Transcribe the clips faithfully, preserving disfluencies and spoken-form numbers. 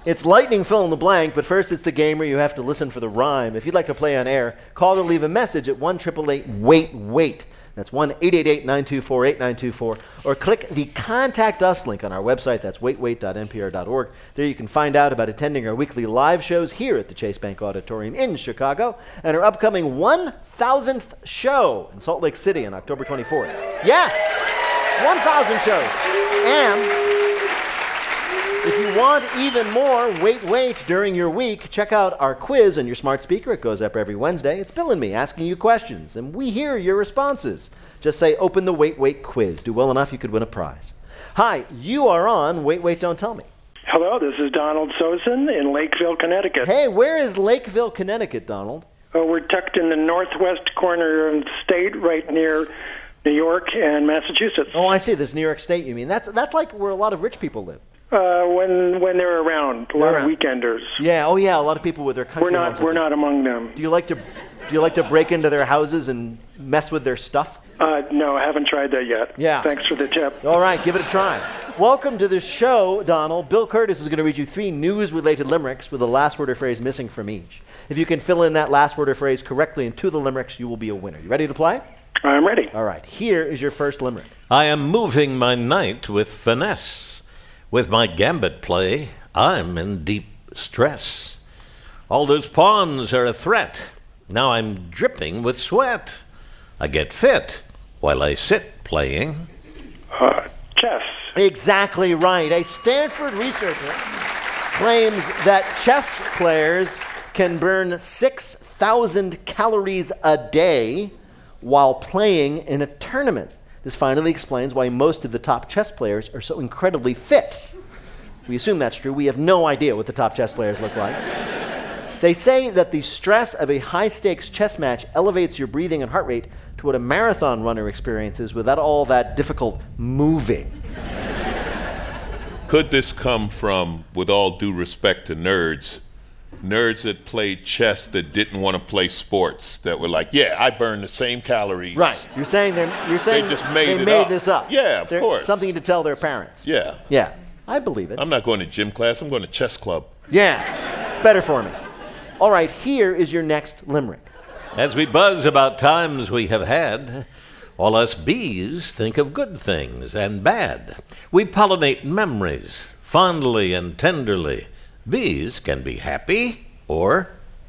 It's lightning fill in the blank, but first it's the game where you have to listen for the rhyme. If you'd like to play on air, call or leave a message at one eight eight eight, wait, wait. That's one eight eight eight, nine two four, eight nine two four. Or click the Contact Us link on our website. That's wait wait dot n p r dot org. There you can find out about attending our weekly live shows here at the Chase Bank Auditorium in Chicago and our upcoming one thousandth show in Salt Lake City on October twenty-fourth. Yes! one thousand shows. And if you want even more Wait Wait during your week, check out our quiz on your smart speaker. It goes up every Wednesday. It's Bill and me asking you questions, and we hear your responses. Just say, open the Wait Wait quiz. Do well enough, you could win a prize. Hi, you are on Wait Wait, Don't Tell Me. Hello, this is Donald Sosen in Lakeville, Connecticut. Hey, where is Lakeville, Connecticut, Donald? Oh, we're tucked in the northwest corner of the state, right near New York and Massachusetts. Oh, I see. There's New York State, you mean. That's that's like where a lot of rich people live. Uh, when when they're around, a lot They're of weekenders. Yeah, oh yeah, a lot of people with their country We're not homes. we're not among them. Do you like to do you like to break into their houses and mess with their stuff? Uh, no, I haven't tried that yet. Yeah. Thanks for the tip. All right, give it a try. Welcome to the show, Donald. Bill Curtis is going to read you three news-related limericks with a last word or phrase missing from each. If you can fill in that last word or phrase correctly in two of the limericks, you will be a winner. You ready to play? I'm ready. All right, here is your first limerick. I am moving my knight with finesse. With my gambit play, I'm in deep stress. All those pawns are a threat. Now I'm dripping with sweat. I get fit while I sit playing. Uh, chess. Exactly right. A Stanford researcher claims that chess players can burn six thousand calories a day while playing in a tournament. This finally explains why most of the top chess players are so incredibly fit. We assume that's true. We have no idea what the top chess players look like. They say that the stress of a high-stakes chess match elevates your breathing and heart rate to what a marathon runner experiences without all that difficult moving. Could this come from, with all due respect to nerds, nerds that played chess that didn't want to play sports, that were like, yeah, I burn the same calories. Right. You're saying they're you're saying They just made they it made up. this up. Yeah, of They're- course. Something to tell their parents. Yeah. Yeah. I believe it. I'm not going to gym class. I'm going to chess club. Yeah. It's better for me. All right, here is your next limerick. As we buzz about times we have had, all us bees think of good things and bad. We pollinate memories fondly and tenderly. Bees can be happy or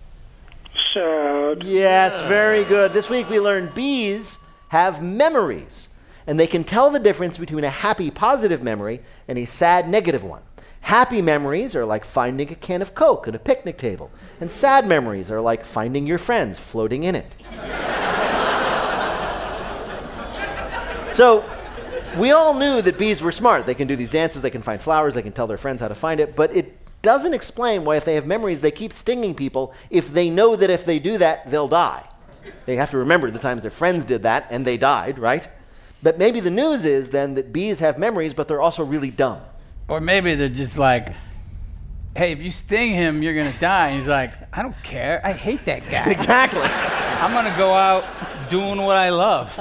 Sad. Yes, very good. This week we learned bees have memories, and they can tell the difference between a happy, positive memory and a sad, negative one. Happy memories are like finding a can of Coke at a picnic table, and sad memories are like finding your friends floating in it. So, we all knew that bees were smart. They can do these dances, they can find flowers, they can tell their friends how to find it, but it doesn't explain why if they have memories, they keep stinging people if they know that if they do that, they'll die. They have to remember the times their friends did that and they died, right? But maybe the news is then that bees have memories, but they're also really dumb. Or maybe they're just like, hey, if you sting him, you're going to die. And he's like, I don't care. I hate that guy. Exactly. I'm going to go out doing what I love.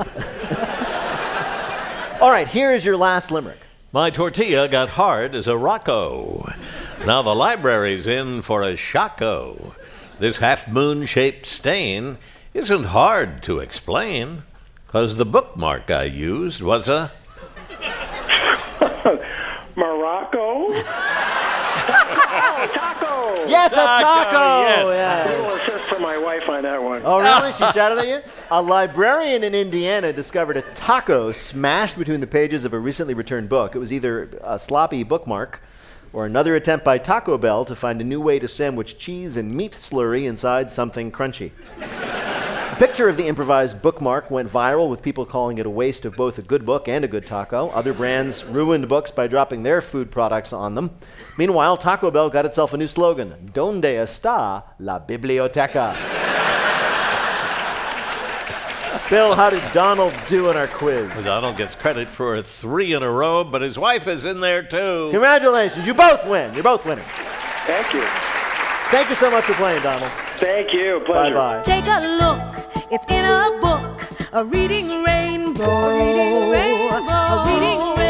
All right, here is your last limerick. my tortilla got hard as a rocco. Now the library's in for a shocko. This half-moon-shaped stain isn't hard to explain, 'cause the bookmark I used was a... Morocco? Oh, taco! Yes, a Taco, taco! yes. A Yes. little assist from my wife on that one. Oh, really? She shouted at you? A librarian in Indiana discovered a taco smashed between the pages of a recently returned book. It was either a sloppy bookmark or another attempt by Taco Bell to find a new way to sandwich cheese and meat slurry inside something crunchy. A picture of the improvised bookmark went viral, with people calling it a waste of both a good book and a good taco. Other brands ruined books by dropping their food products on them. Meanwhile, Taco Bell got itself a new slogan, Donde está la biblioteca? Bill, how did Donald do in our quiz? Donald gets credit for three in a row, but his wife is in there too. Congratulations, you both win. You're both winning. Thank you. Thank you so much for playing, Donald. Thank you. Pleasure. Bye-bye. Take a look, it's in a book, a reading rainbow. A reading rainbow. A reading rainbow.